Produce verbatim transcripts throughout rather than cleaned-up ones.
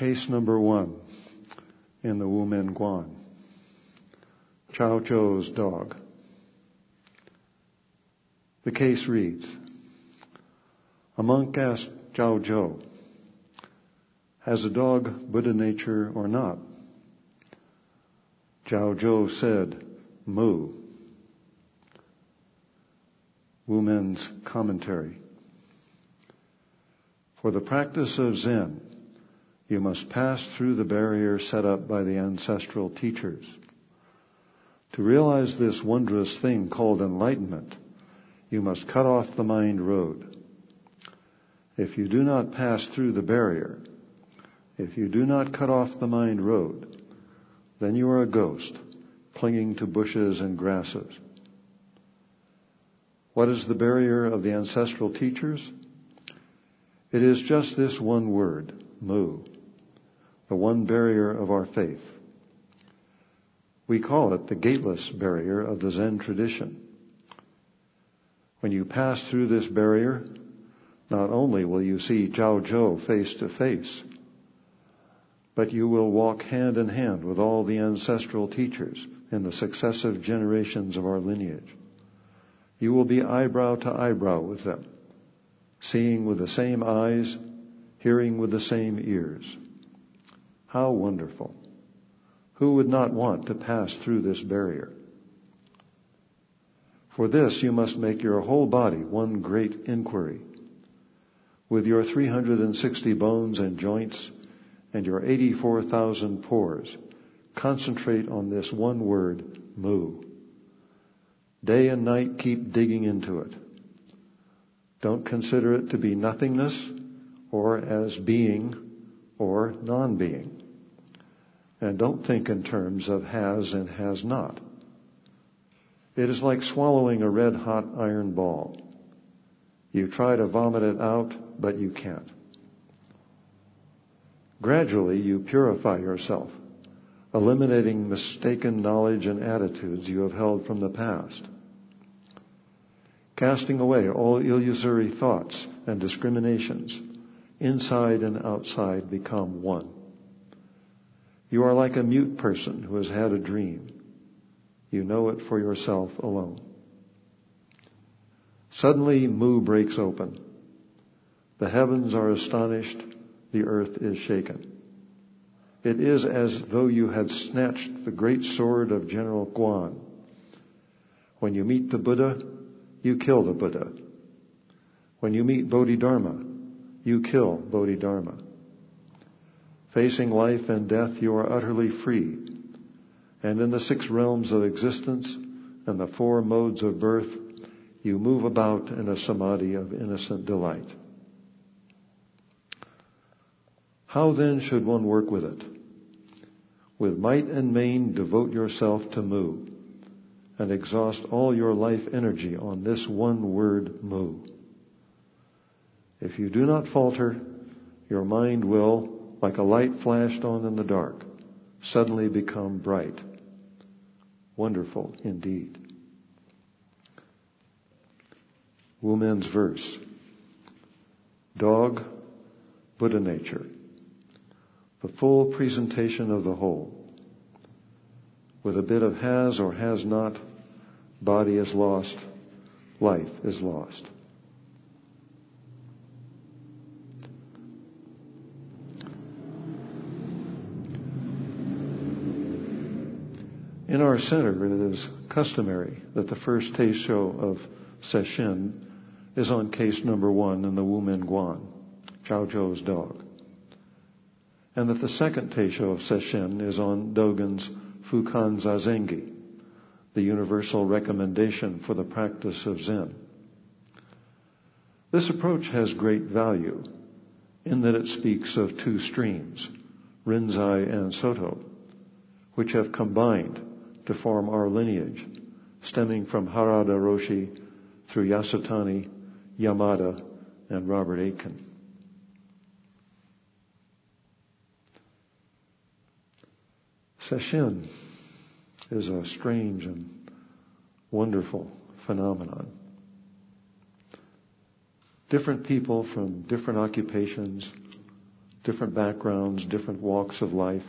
Case number one in the Wu Men Guan. Chao Zhou's dog. The case reads, a monk asked Chao Zhou, has a dog Buddha nature or not? Chao Zhou said, moo. Wu Men's commentary. For the practice of Zen, you must pass through the barrier set up by the ancestral teachers. To realize this wondrous thing called enlightenment, you must cut off the mind road. If you do not pass through the barrier, if you do not cut off the mind road, then you are a ghost clinging to bushes and grasses. What is the barrier of the ancestral teachers? It is just this one word, mu, the one barrier of our faith. We call it the gateless barrier of the Zen tradition. When you pass through this barrier, not only will you see Chao Zhou face to face, but you will walk hand in hand with all the ancestral teachers in the successive generations of our lineage. You will be eyebrow to eyebrow with them, seeing with the same eyes, hearing with the same ears. How wonderful! Who would not want to pass through this barrier? For this, you must make your whole body one great inquiry. With your three hundred sixty bones and joints and your eighty-four thousand pores, concentrate on this one word, mu. Day and night keep digging into it. Don't consider it to be nothingness or as being or non-being. And don't think in terms of has and has not. It is like swallowing a red-hot iron ball. You try to vomit it out, but you can't. Gradually, you purify yourself, eliminating mistaken knowledge and attitudes you have held from the past. Casting away all illusory thoughts and discriminations, inside and outside become one. You are like a mute person who has had a dream. You know it for yourself alone. Suddenly, mu breaks open. The heavens are astonished. The earth is shaken. It is as though you had snatched the great sword of General Guan. When you meet the Buddha, you kill the Buddha. When you meet Bodhidharma, you kill Bodhidharma. Facing life and death, you are utterly free. And in the six realms of existence and the four modes of birth, you move about in a samadhi of innocent delight. How then should one work with it? With might and main, devote yourself to mu and exhaust all your life energy on this one word, mu. If you do not falter, your mind will, like a light flashed on in the dark, suddenly become bright. Wonderful indeed. Wu Men's verse. Dog, Buddha nature. The full presentation of the whole. With a bit of has or has not, body is lost, life is lost. In our center, it is customary that the first teisho of Sesshin is on case number one in the Wu Men Guan, Chao Zhou's dog. And that the second teisho of Sesshin is on Dogen's Fukan Zazengi, the universal recommendation for the practice of Zen. This approach has great value in that it speaks of two streams, Rinzai and Soto, which have combined to form our lineage, stemming from Harada Roshi through Yasutani, Yamada, and Robert Aitken. Sesshin is a strange and wonderful phenomenon. Different people from different occupations, different backgrounds, different walks of life,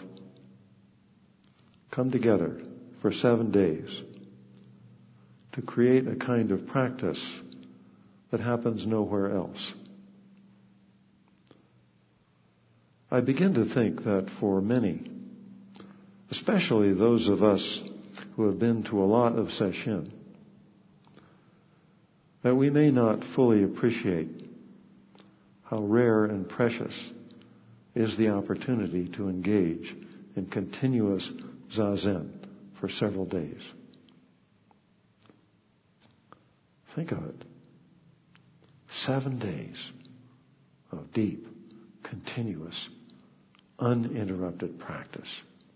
come together for seven days to create a kind of practice that happens nowhere else. I begin to think that for many, especially those of us who have been to a lot of sesshin, that we may not fully appreciate how rare and precious is the opportunity to engage in continuous zazen for several days. Think of it. Seven days of deep, continuous, uninterrupted practice.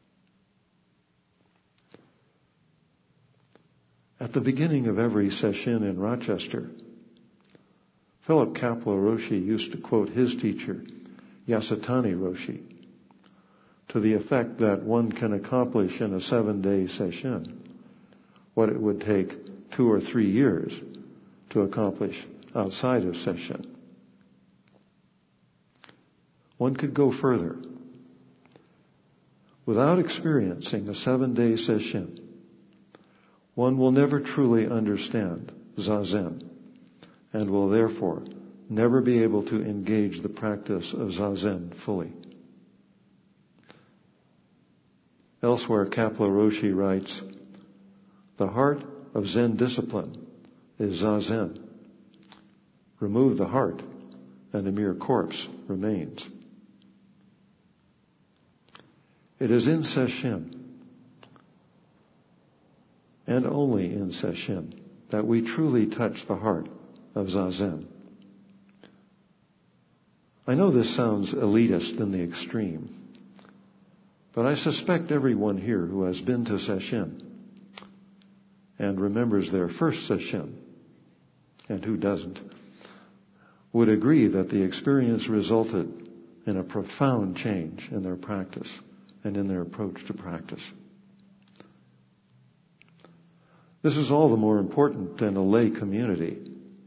At the beginning of every sesshin in Rochester, Philip Kapleau Roshi used to quote his teacher, Yasutani Roshi, to the effect that one can accomplish in a seven-day sesshin what it would take two or three years to accomplish outside of sesshin. One could go further. Without experiencing a seven-day sesshin, one will never truly understand zazen and will therefore never be able to engage the practice of zazen fully. Elsewhere, Kapleau Roshi writes, "The heart of Zen discipline is zazen. Remove the heart, and a mere corpse remains." It is in sesshin, and only in sesshin, that we truly touch the heart of zazen. I know this sounds elitist in the extreme, but I suspect everyone here who has been to sesshin and remembers their first sesshin, and who doesn't, would agree that the experience resulted in a profound change in their practice and in their approach to practice. This is all the more important in a lay community.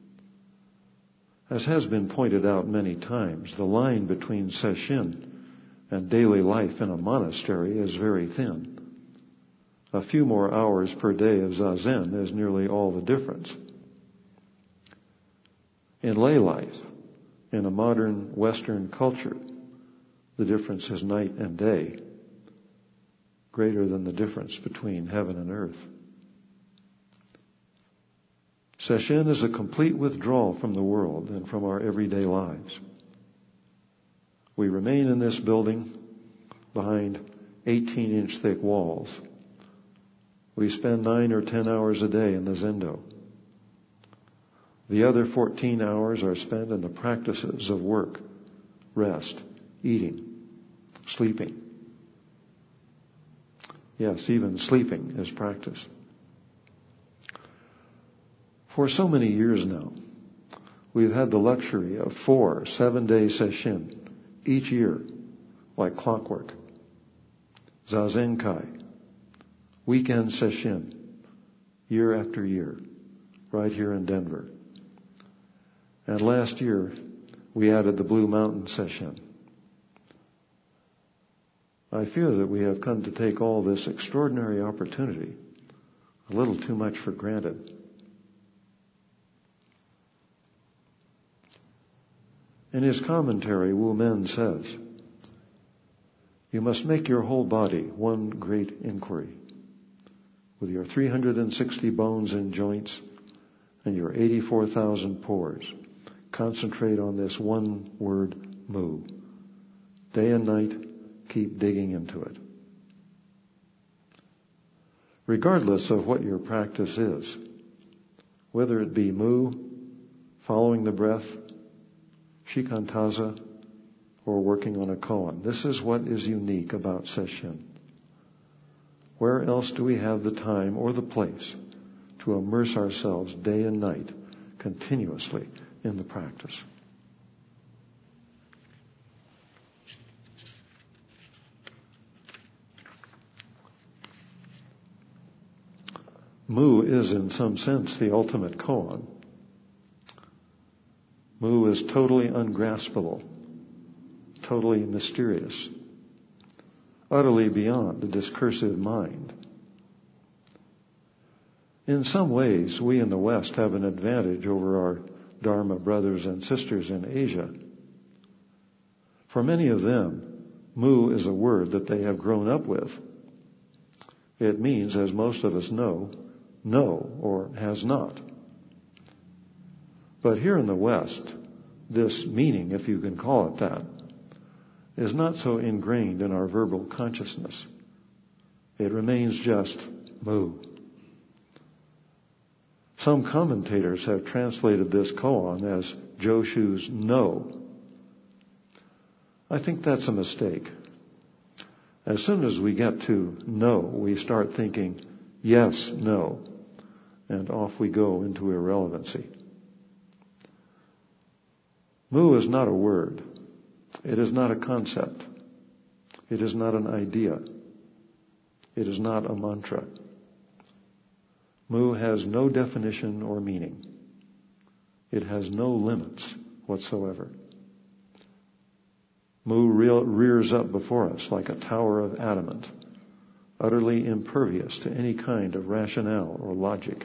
As has been pointed out many times, the line between sesshin and daily life in a monastery is very thin. A few more hours per day of zazen is nearly all the difference. In lay life, in a modern Western culture, the difference is night and day, greater than the difference between heaven and earth. Sesshin is a complete withdrawal from the world and from our everyday lives. We remain in this building behind eighteen-inch thick walls. We spend nine or ten hours a day in the zendo. The other fourteen hours are spent in the practices of work, rest, eating, sleeping. Yes, even sleeping is practice. For so many years now, we've had the luxury of four seven-day sesshin each year, like clockwork. Zazen Kai, weekend sesshin, year after year, right here in Denver. And last year, we added the Blue Mountain sesshin. I fear that we have come to take all this extraordinary opportunity a little too much for granted. In his commentary, Wu Men says, "You must make your whole body one great inquiry. With your three hundred sixty bones and joints and your eighty-four thousand pores, concentrate on this one word, Mu. Day and night, keep digging into it. Regardless of what your practice is, whether it be Mu, following the breath, shikantaza, or working on a koan. This is what is unique about sesshin. Where else do we have the time or the place to immerse ourselves day and night continuously in the practice?" Mu is in some sense the ultimate koan. Mu is totally ungraspable, totally mysterious, utterly beyond the discursive mind. In some ways, we in the West have an advantage over our Dharma brothers and sisters in Asia. For many of them, mu is a word that they have grown up with. It means, as most of us know, no or has not. But here in the West, this meaning, if you can call it that, is not so ingrained in our verbal consciousness. It remains just mu. Some commentators have translated this koan as Joshu's no. I think that's a mistake. As soon as we get to no, we start thinking yes, no, and off we go into irrelevancy. Mu is not a word. It is not a concept. It is not an idea. It is not a mantra. Mu has no definition or meaning. It has no limits whatsoever. Mu rears up before us like a tower of adamant, utterly impervious to any kind of rationale or logic.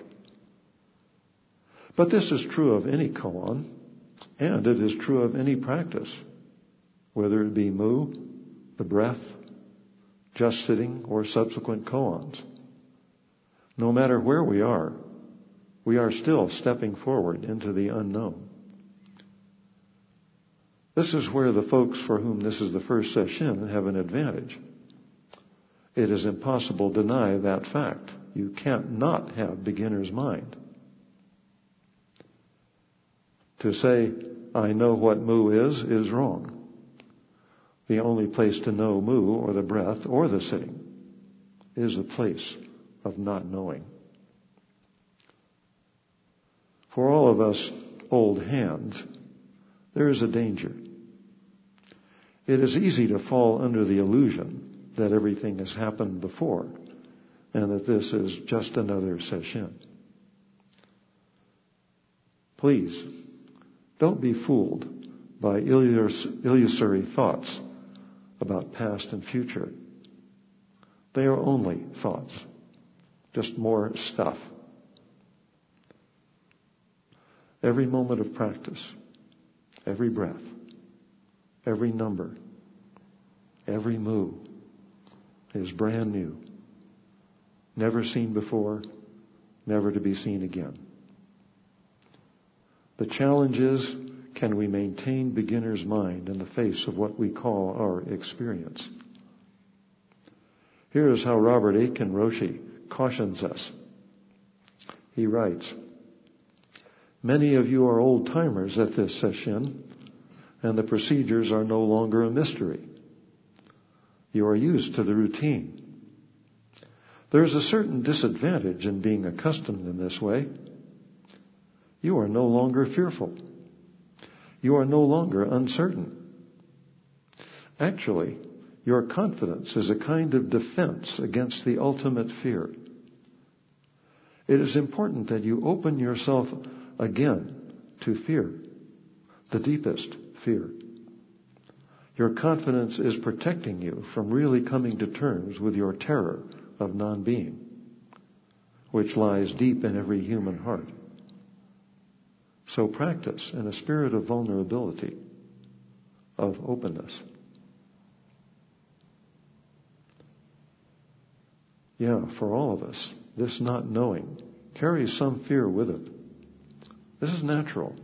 But this is true of any koan, and it is true of any practice, whether it be mu, the breath, just sitting, or subsequent koans. No matter where we are, we are still stepping forward into the unknown. This is where the folks for whom this is the first session have an advantage. It is impossible to deny that fact. You can't not have beginner's mind. To say, I know what mu is, is wrong. The only place to know mu, or the breath, or the sitting, is the place of not knowing. For all of us old hands, there is a danger. It is easy to fall under the illusion that everything has happened before and that this is just another session. Please, don't be fooled by illusory thoughts about past and future. They are only thoughts, just more stuff. Every moment of practice, every breath, every number, every mu is brand new, never seen before, never to be seen again. The challenge is, can we maintain beginner's mind in the face of what we call our experience? Here is how Robert Aitken Roshi cautions us. He writes, many of you are old-timers at this session, and the procedures are no longer a mystery. You are used to the routine. There is a certain disadvantage in being accustomed in this way. You are no longer fearful. You are no longer uncertain. Actually, your confidence is a kind of defense against the ultimate fear. It is important that you open yourself again to fear, the deepest fear. Your confidence is protecting you from really coming to terms with your terror of non-being, which lies deep in every human heart. So practice in a spirit of vulnerability, of openness. Yeah, for all of us, this not knowing carries some fear with it. This is natural.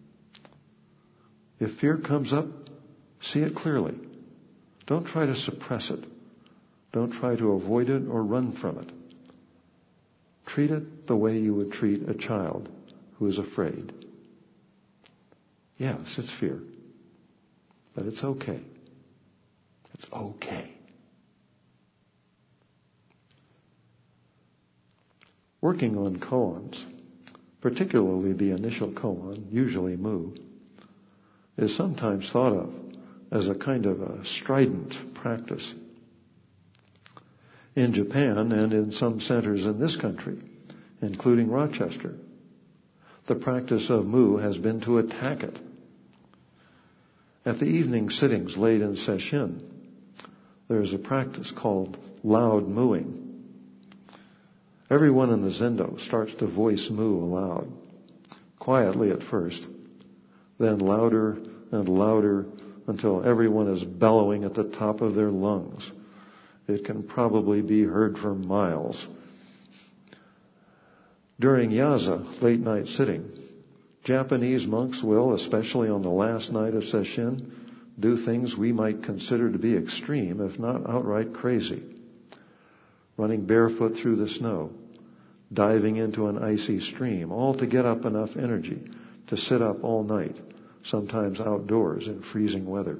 If fear comes up, see it clearly. Don't try to suppress it. Don't try to avoid it or run from it. Treat it the way you would treat a child who is afraid. Yes, it's fear. But it's okay. It's okay. Working on koans, particularly the initial koan, usually mu, is sometimes thought of as a kind of a strident practice. In Japan and in some centers in this country, including Rochester, the practice of mu has been to attack it. At the evening sittings late in Sesshin, there is a practice called loud mooing. Everyone in the zendo starts to voice moo aloud, quietly at first, then louder and louder until everyone is bellowing at the top of their lungs. It can probably be heard for miles. During yaza, late night sitting, Japanese monks will, especially on the last night of Sesshin, do things we might consider to be extreme, if not outright crazy. Running barefoot through the snow, diving into an icy stream, all to get up enough energy to sit up all night, sometimes outdoors in freezing weather.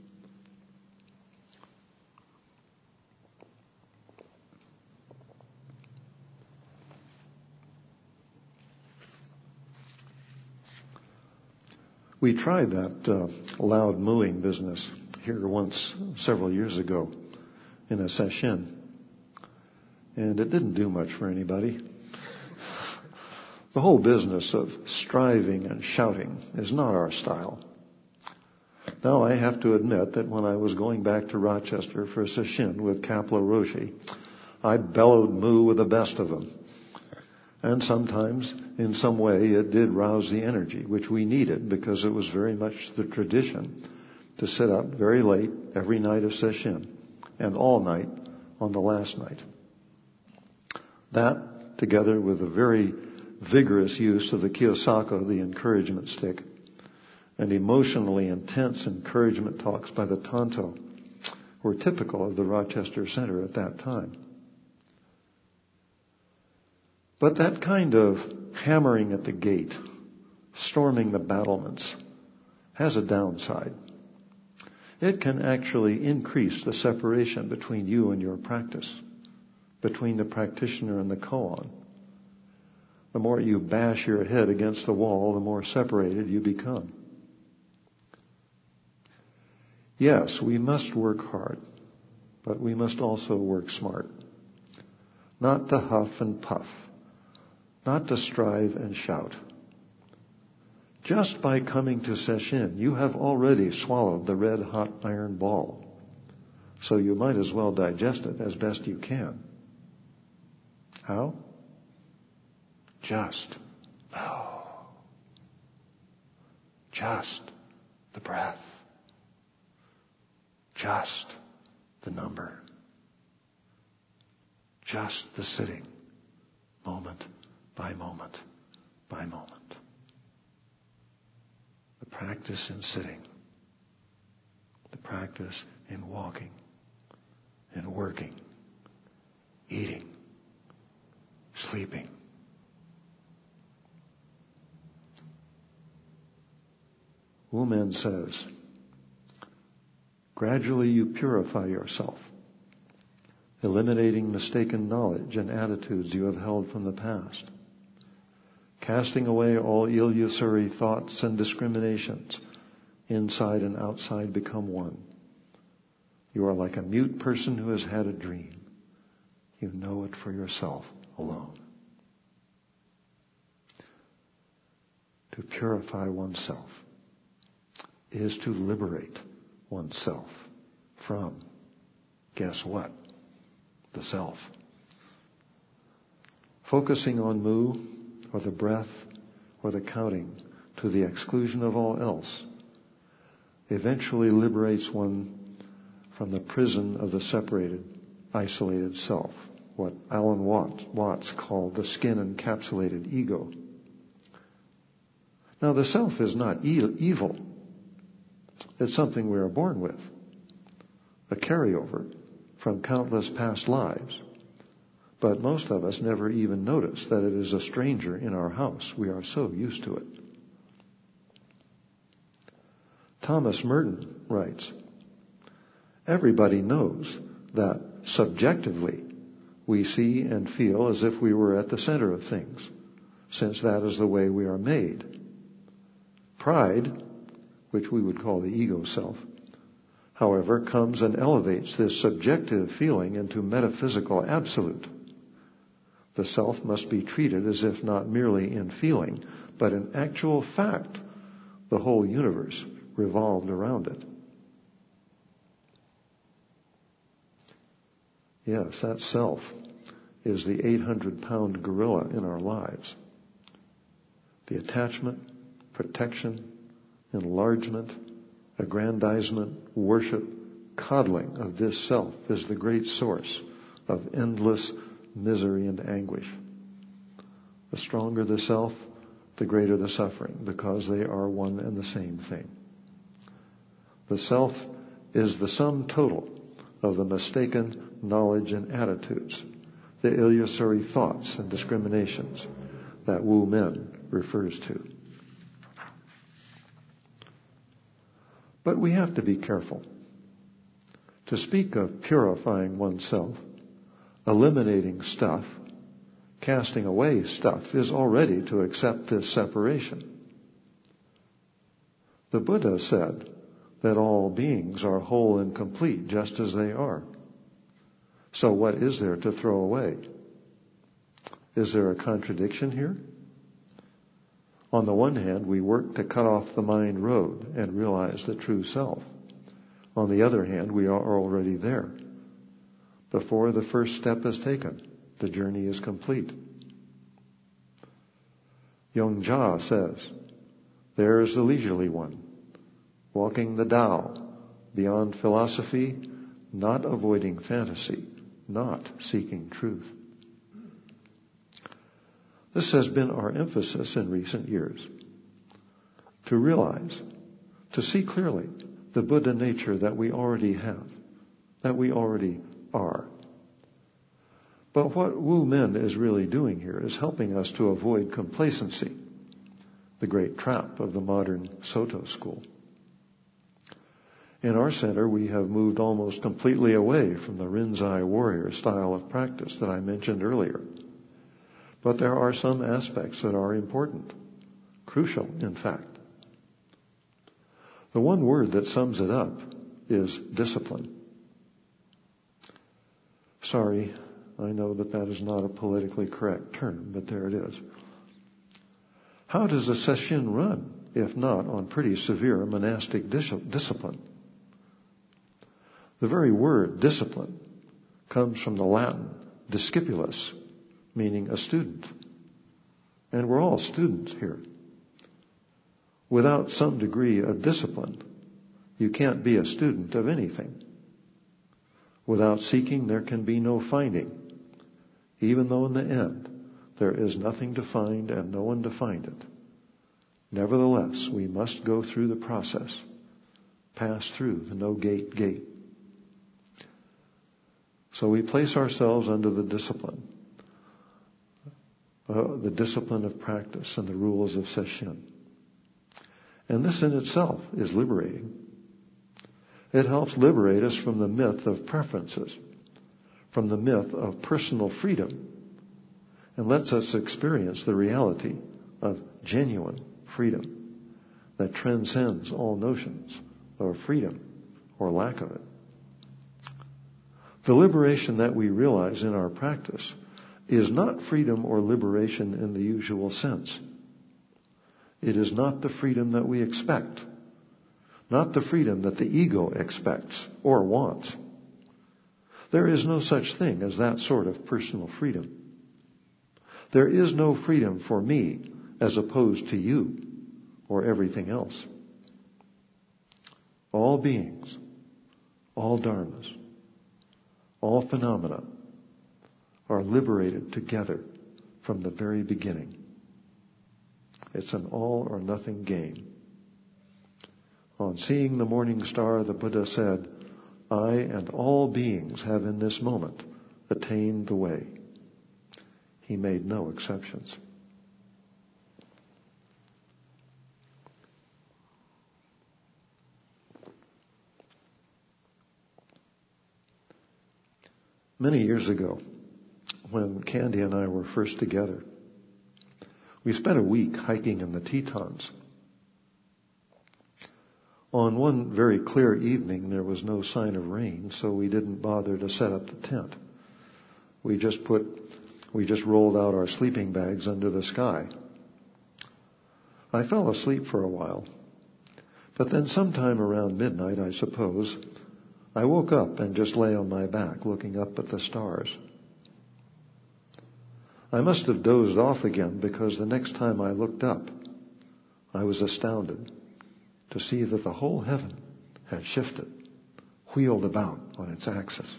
We tried that uh, loud mooing business here once several years ago in a sesshin, and it didn't do much for anybody. The whole business of striving and shouting is not our style. Now, I have to admit that when I was going back to Rochester for a sesshin with Kapla Roshi, I bellowed moo with the best of them. And sometimes, in some way, it did rouse the energy, which we needed because it was very much the tradition to sit up very late every night of sesshin and all night on the last night. That, together with a very vigorous use of the Kiyosako, the encouragement stick, and emotionally intense encouragement talks by the Tanto, were typical of the Rochester Center at that time. But that kind of hammering at the gate, storming the battlements, has a downside. It can actually increase the separation between you and your practice, between the practitioner and the koan. The more you bash your head against the wall, the more separated you become. Yes, we must work hard, but we must also work smart. Not to huff and puff. Not to strive and shout. Just by coming to sesshin, you have already swallowed the red hot iron ball. So you might as well digest it as best you can. How? Just. No. Just the breath. Just the number. Just the sitting. Moment by moment by moment. The practice in sitting. The practice in walking, in working, eating, sleeping. Wumen says, gradually you purify yourself, eliminating mistaken knowledge and attitudes you have held from the past. Casting away all illusory thoughts and discriminations, inside and outside become one. You are like a mute person who has had a dream. You know it for yourself alone. To purify oneself is to liberate oneself from, guess what? The self. Focusing on mu, or the breath, or the counting, to the exclusion of all else, eventually liberates one from the prison of the separated, isolated self, what Alan Watts, Watts called the skin-encapsulated ego. Now, the self is not e- evil. It's something we are born with, a carryover from countless past lives. But most of us never even notice that it is a stranger in our house. We are so used to it. Thomas Merton writes, everybody knows that subjectively we see and feel as if we were at the center of things, since that is the way we are made. Pride, which we would call the ego self, however, comes and elevates this subjective feeling into metaphysical absolute. The self must be treated as if not merely in feeling, but in actual fact, the whole universe revolved around it. Yes, that self is the eight hundred pound gorilla in our lives. The attachment, protection, enlargement, aggrandizement, worship, coddling of this self is the great source of endless misery and anguish. The stronger the self, the greater the suffering, because they are one and the same thing. The self is the sum total of the mistaken knowledge and attitudes, the illusory thoughts and discriminations that Wu Men refers to. But we have to be careful. To speak of purifying oneself, eliminating stuff, casting away stuff, is already to accept this separation. The Buddha said that all beings are whole and complete just as they are. So what is there to throw away? Is there a contradiction here? On the one hand, we work to cut off the mind road and realize the true self. On the other hand, we are already there. Before the first step is taken, the journey is complete. Yongzha says, there is the leisurely one, walking the Tao, beyond philosophy, not avoiding fantasy, not seeking truth. This has been our emphasis in recent years. To realize, to see clearly the Buddha nature that we already have, that we already are. But what Wu Men is really doing here is helping us to avoid complacency, the great trap of the modern Soto school. In our center, we have moved almost completely away from the Rinzai warrior style of practice that I mentioned earlier. But there are some aspects that are important, crucial, in fact. The one word that sums it up is discipline. Sorry, I know that that is not a politically correct term, but there it is. How does a sesshin run, if not on pretty severe monastic dis- discipline? The very word discipline comes from the Latin discipulus, meaning a student. And we're all students here. Without some degree of discipline, you can't be a student of anything. Without seeking, there can be no finding, even though in the end, there is nothing to find and no one to find it. Nevertheless, we must go through the process, pass through the no-gate gate. So we place ourselves under the discipline, uh, the discipline of practice and the rules of sesshin. And this in itself is liberating. It helps liberate us from the myth of preferences, from the myth of personal freedom, and lets us experience the reality of genuine freedom that transcends all notions of freedom or lack of it. The liberation that we realize in our practice is not freedom or liberation in the usual sense. It is not the freedom that we expect, not the freedom that the ego expects or wants. There is no such thing as that sort of personal freedom. There is no freedom for me as opposed to you or everything else. All beings, all dharmas, all phenomena are liberated together from the very beginning. It's an all or nothing game. On seeing the morning star, the Buddha said, I and all beings have in this moment attained the way. He made no exceptions. Many years ago, when Candy and I were first together, we spent a week hiking in the Tetons. On one very clear evening, there was no sign of rain, so we didn't bother to set up the tent. We just put, we just rolled out our sleeping bags under the sky. I fell asleep for a while, But then sometime around midnight, I suppose, I woke up and just lay on my back looking up at the stars. I must have dozed off again because the next time I looked up, I was astounded to see that the whole heaven had shifted, wheeled about on its axis.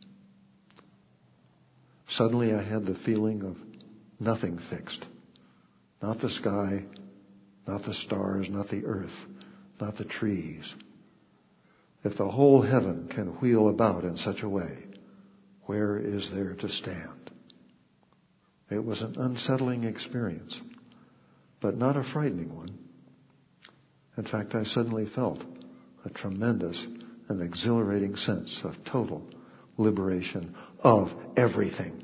Suddenly I had the feeling of nothing fixed. Not the sky, not the stars, not the earth, not the trees. If the whole heaven can wheel about in such a way, where is there to stand? It was an unsettling experience, but not a frightening one. In fact, I suddenly felt a tremendous and exhilarating sense of total liberation of everything.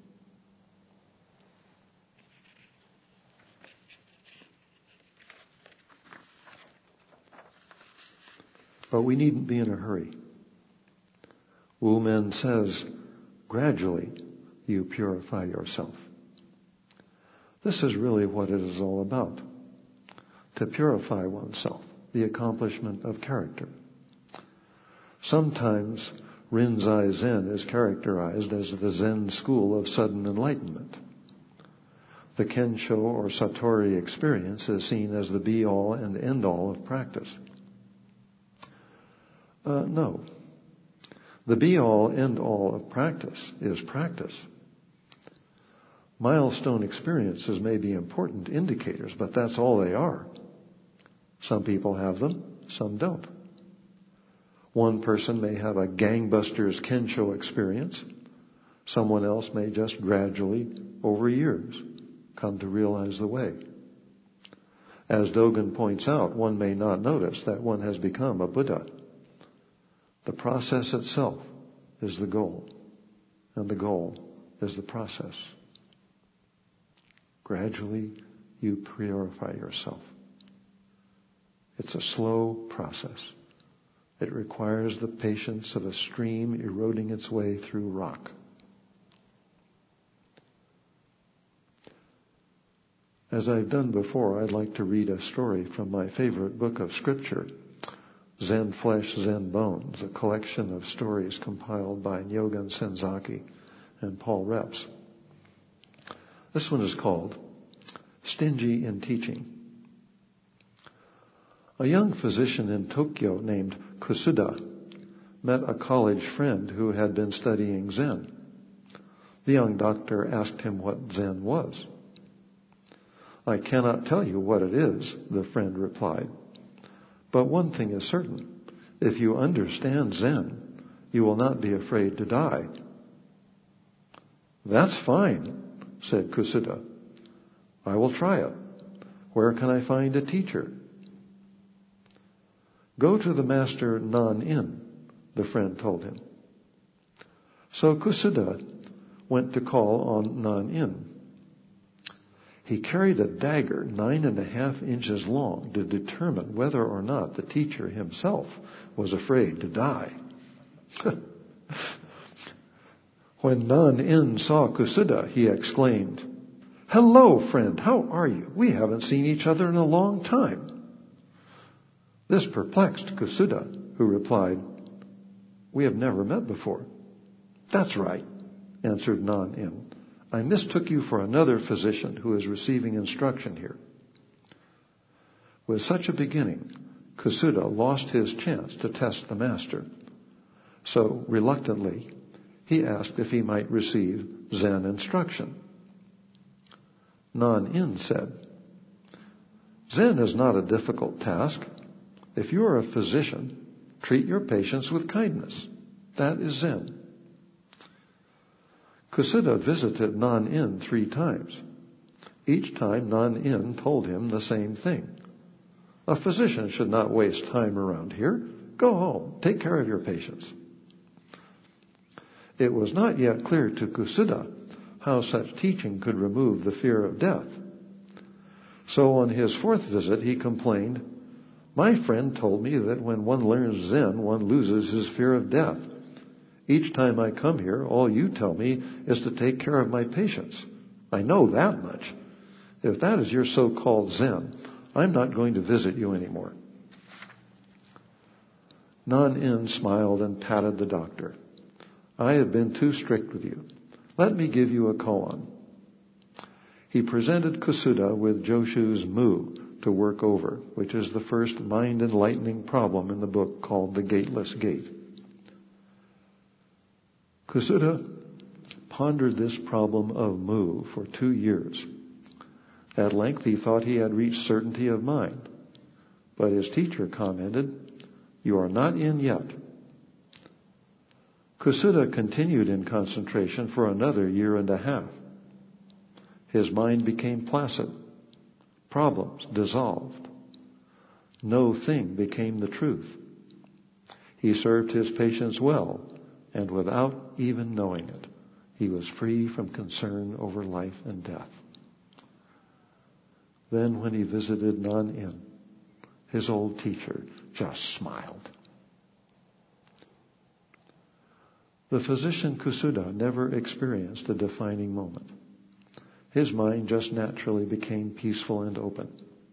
But we needn't be in a hurry. Wu Men says, gradually you purify yourself. This is really what it is all about. To purify oneself, the accomplishment of character. Sometimes Rinzai Zen is characterized as the Zen school of sudden enlightenment. The Kensho or Satori experience is seen as the be-all and end-all of practice. Uh, no. The be-all, end-all of practice is practice. Milestone experiences may be important indicators, but that's all they are. Some people have them, some don't. One person may have a gangbusters Kensho experience. Someone else may just gradually, over years, come to realize the way. As Dogen points out, one may not notice that one has become a Buddha. The process itself is the goal, and the goal is the process. Gradually, you purify yourself. It's a slow process. It requires the patience of a stream eroding its way through rock. As I've done before, I'd like to read a story from my favorite book of scripture, Zen Flesh, Zen Bones, a collection of stories compiled by Nyogen Senzaki and Paul Reps. This one is called Stingy in Teaching. A young physician in Tokyo named Kusuda met a college friend who had been studying Zen. The young doctor asked him what Zen was. I cannot tell you what it is, the friend replied. But one thing is certain. If you understand Zen, you will not be afraid to die. That's fine, said Kusuda. I will try it. Where can I find a teacher? Go to the master Nan-in, the friend told him. So Kusuda went to call on Nan-in. He carried a dagger nine and a half inches long to determine whether or not the teacher himself was afraid to die. When Nan-in saw Kusuda, he exclaimed, "Hello, friend, how are you? We haven't seen each other in a long time." This perplexed Kusuda, who replied, "We have never met before." "That's right," answered Nan-in. "I mistook you for another physician who is receiving instruction here." With such a beginning, Kusuda lost his chance to test the master. So, reluctantly, he asked if he might receive Zen instruction. Nan-in said, "Zen is not a difficult task. If you are a physician, treat your patients with kindness. That is Zen." Kusuda visited Nan-in three times. Each time Nan-in told him the same thing. A physician should not waste time around here. Go home. Take care of your patients. It was not yet clear to Kusuda how such teaching could remove the fear of death. So on his fourth visit, he complained, "My friend told me that when one learns Zen, one loses his fear of death. Each time I come here, all you tell me is to take care of my patients. I know that much. If that is your so-called Zen, I'm not going to visit you anymore." Nan-in smiled and patted the doctor. I have been too strict with you. Let me give you a koan. He presented Kusuda with Joshu's Mu to work over, which is the first mind-enlightening problem in the book called The Gateless Gate. Kusuda pondered this problem of Mu for two years. At length he thought he had reached certainty of mind, but his teacher commented, "You are not in yet." Kusuda continued in concentration for another year and a half. His mind became placid. Problems dissolved. No thing became the truth. He served his patients well, and without even knowing it, he was free from concern over life and death. Then when he visited Nan-in, his old teacher just smiled. The physician Kusuda never experienced a defining moment. His mind just naturally became peaceful and open.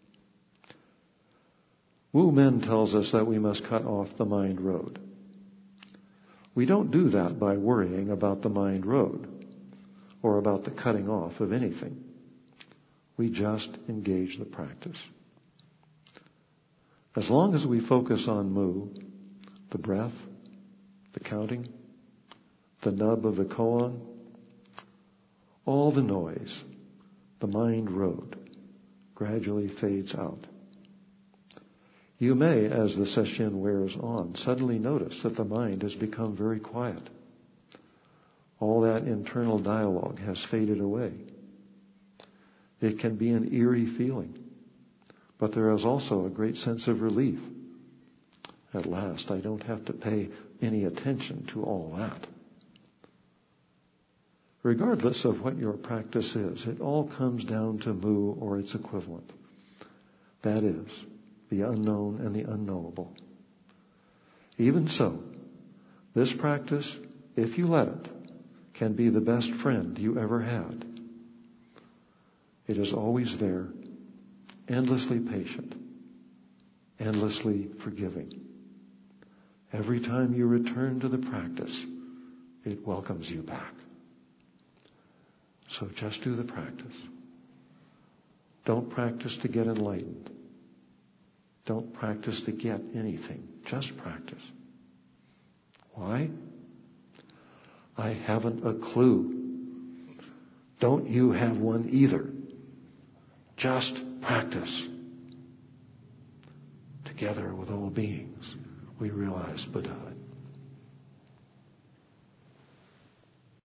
Wu Men tells us that we must cut off the mind road. We don't do that by worrying about the mind road or about the cutting off of anything. We just engage the practice. As long as we focus on Mu, the breath, the counting, the nub of the koan, all the noise, the mind road, gradually fades out. You may, as the session wears on, suddenly notice that the mind has become very quiet. All that internal dialogue has faded away. It can be an eerie feeling, but there is also a great sense of relief. At last, I don't have to pay any attention to all that. Regardless of what your practice is, it all comes down to Mu or its equivalent. That is, the unknown and the unknowable. Even so, this practice, if you let it, can be the best friend you ever had. It is always there, endlessly patient, endlessly forgiving. Every time you return to the practice, it welcomes you back. So just do the practice. Don't practice to get enlightened. Don't practice to get anything. Just practice. Why? I haven't a clue. Don't you have one either. Just practice. Together with all beings, we realize Buddhahood.